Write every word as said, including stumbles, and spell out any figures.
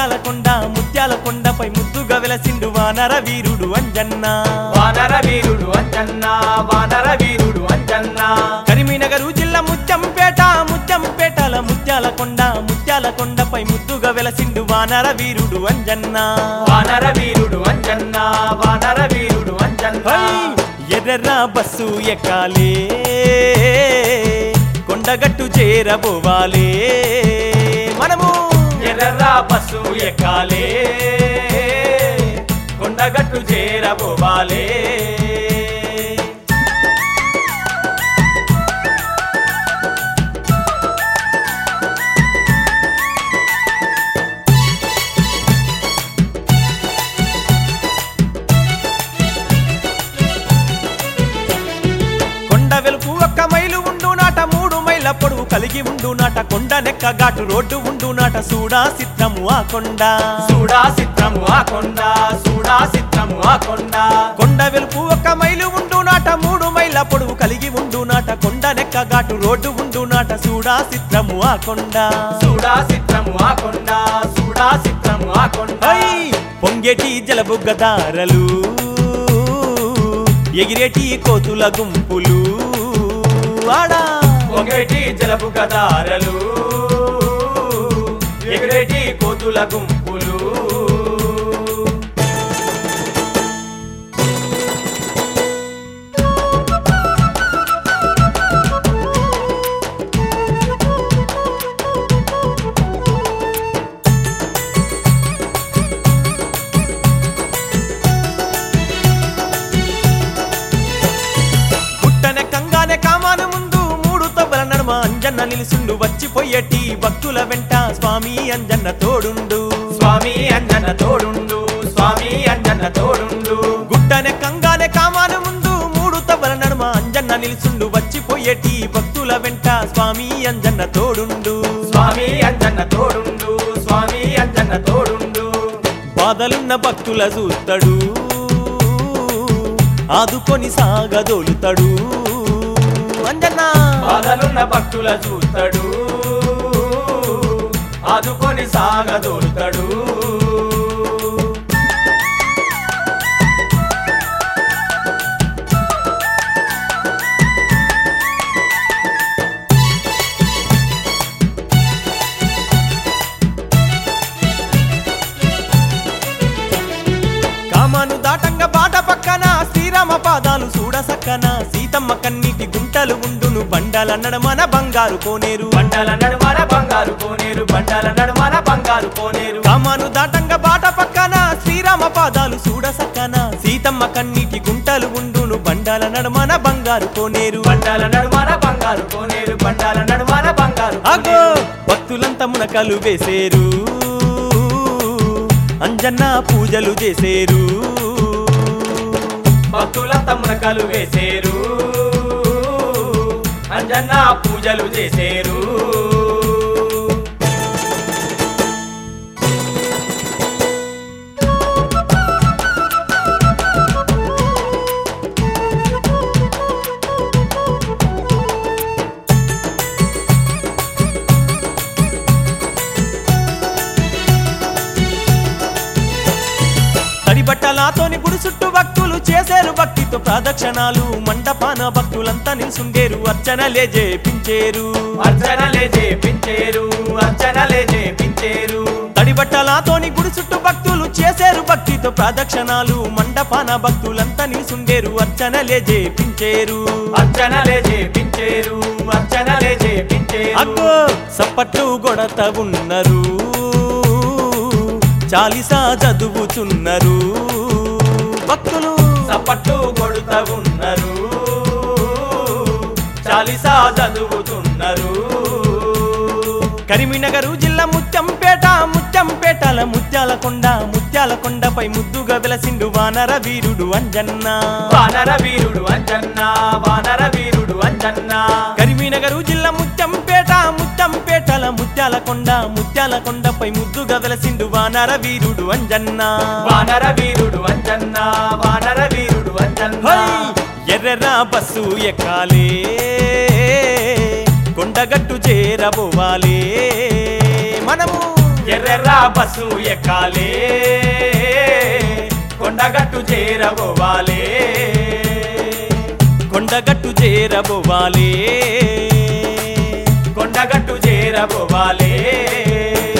ముత్యాల కొండ ముత్యాల కొండపై ముద్దుగా వెలసిండు వానర వీరుడు అంజన్న వానర వీరుడు అంజన్న వానర వీరుడు అంజన్న కరీంనగర్ జిల్లా ముత్యంపేట ముత్యంపేటల ముత్యాల కొండ ముత్యాల కొండపై ముద్దుగా వెలసిండు వానర వీరుడు అంజన్న వానర వీరుడు అంజన్న వానర వీరుడు అంజన్న ఎర్ర బస్సు ఎక్కాలే కొండగట్టు చేరబోవాలే మనము ఎర్ర బస్సు ఎక్కాలే కొండగట్టు చేరబోవాలే కొండ వెలుపు ఒక్క మైలు ఉండు నాట మూడు మైళ్ళ పొడవు కలిగి ఉండు నాట కొండ నెక్క ఘాటు రోడ్డు ఉండు నాట సూడా సిద్ధము ఆ కొండ సూడా సిద్ధము ఆ కొండ సూడా సిద్ధము ఆ కొండ కొండ వెలుపు ఒక్క మైలు ఉండు నాట మూడు మైళ్ళ పొడవు కలిగి ఉండు నాట కొండ నెక్క ఘాటు రోడ్డు ఉండు నాట సూడా సిద్ధము ఆ కొండ సూడా సిద్ధము ఆ కొండ సూడా సిద్ధము ఆ కొండ పొంగేటి జలబుగ్గదారలు ఎగిరేటి కోతుల గుంపులు ఆడా పొంగేటి జలపు గదారలు ఎగిరేటి కోతుల గుంపులు అంజన్న నిలుసుండు వచ్చిపోయేటి భక్తుల వెంట స్వామి అంజన్న తోడుండు స్వామి అంజన్న తోడుండు స్వామి అంజన్న తోడుండు గుట్టనే కంగానే కామాను ముందు మూడు తవ్వల నడుమ అంజన్న నిలుసుండు వచ్చిపోయేటి భక్తుల వెంట స్వామి అంజన్న తోడుండు స్వామి అంజన్న తోడుండు స్వామి అంజన్న తోడుండు బాధలున్న భక్తుల చూస్తాడు ఆదుకొని సాగదోలుతాడు అంజన్న బాధలున్న భక్తుల చూస్తాడు ఆదుకొని సాగదోలుతాడు కామాను దాటంగా బాట పక్కన శ్రీరామ పాదాలు చూడ సక్కన సీతమ్మ కన్నీటి గుంటలు ఉండును బండాల నడమన బంగారు కోనేరు బండాల నడుమన బంగారు కోనేరు బండాల నడుమన బంగారు కోనేరు కామాను దాటంగా బాట పక్కన శ్రీరామ పాదాలు చూడ సక్కన సీతమ్మ కన్నీటి గుంటలు ఉండును బండాల నడమన బంగారు కోనేరు బండాల నడుమన బంగారు కోనేరు బండాల నడుమన బంగారు అగో భక్తులంతా మునకలు వేసేరు అంజన్న పూజలు చేసేరు భక్తులంతా మునకలు వేసేరు అంజన్న పూజలు చేసేరు బట్టలాతోని గుడి చుట్టూ భక్తులు చేసేరు భక్తితో ప్రదక్షిణాలు మండపాన భక్తులంతా నిల్సుండేరు అర్చనలే చేపించేరు అర్చనలే చేపించేరు అర్చనలే చేపించేరు తడి బట్టలాతోని గుడి చుట్టూ భక్తులు చేసేరు భక్తితో ప్రదక్షిణాలు మండపాన భక్తులంతా నిల్సుండేరు అర్చనలే చేపించేరు అర్చనలే చేపించేరు అర్చనలే చేపించేరు అగ్గో సప్పట్లు గొడత ఉన్నరు చాలీసా చదువుచున్నారు భక్తులు సప్పట్లు కొడుతా ఉన్నారు చాలీసా చదువుతున్నారు కరీంనగర్ జిల్లా ముత్యంపేట ముత్యంపేటల ముత్యాల కొండ ముత్యాల కొండపై ముద్దుగా వెలసిండు వానర వీరుడు అంజన్న వానర వీరుడు అంజన్న వానర వీరుడు అంజన్న కరీంనగర్ జిల్లా ముత్యంపేట ముత్యంపేటల ముత్యాల కొండ ముత్యాల కొండపై ముద్దుగా వెలసిండు వానర వీరుడు అంజన్న వానర వీరుడు అంజన్న వానర వీరుడు అంజన్న ఎర్ర బస్సు ఎక్కాలే కొండగట్టు చేరబోవాలే మనము ఎర్రెర్రా బస్సు ఎక్కాలే కొండగట్టు చేరబోవాలే కొండగట్టు చేరబోవాలే కొండగట్టు చేరబోవాలే